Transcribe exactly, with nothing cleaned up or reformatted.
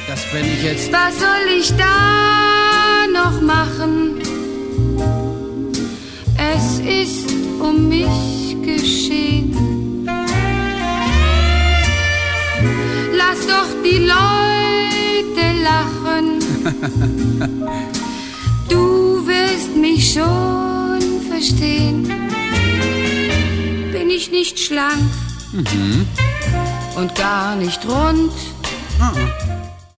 Das fände ich jetzt... Was soll ich da noch machen? Es ist um mich geschehen. Lass doch die Leute lachen. Du wirst mich schon verstehen. Bin ich nicht schlank, Mhm. und gar nicht rund, Mhm.